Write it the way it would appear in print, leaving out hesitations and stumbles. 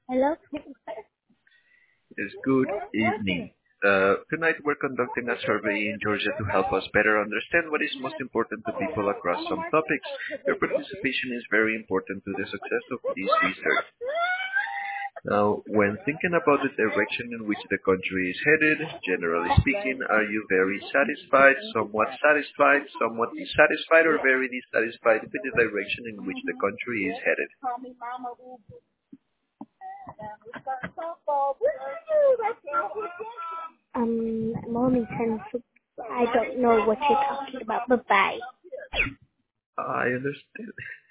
Hello? Yes, good evening. Tonight we're conducting a survey in Georgia to help us better understand what is most important to people across some topics. Your participation is very important to the success of this research. Now, when thinking about the direction in which the country is headed, generally speaking, are you very satisfied, somewhat dissatisfied, or very dissatisfied with the direction in which the country is headed? Mornington, I don't know what you're talking about. Bye-bye. I understand.